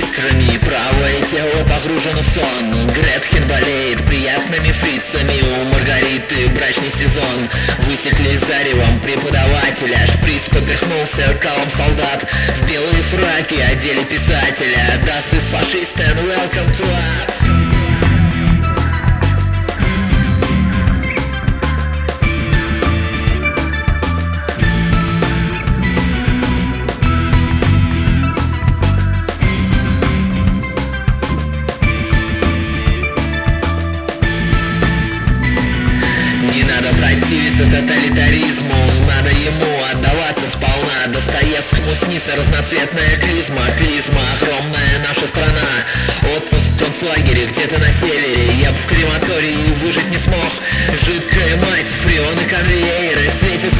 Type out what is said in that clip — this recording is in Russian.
искрами, правое тело погружено в сон. Гретхен болеет приятными фрицами, у Маргариты брачный сезон. Высекли заревом преподавателя, шприц поперхнулся калом солдат. В белые фраки одели писателя, Das ist Faschist and welcome to us. Не надо противиться тоталитаризму, надо ему отдаваться сполна. Достоевскому снится разноцветная клизма, клизма огромная наша страна. Отпуск в концлагере где-то на севере, я бы в крематории выжить не смог. Жидкая мать, фреоны, конвейеры, светится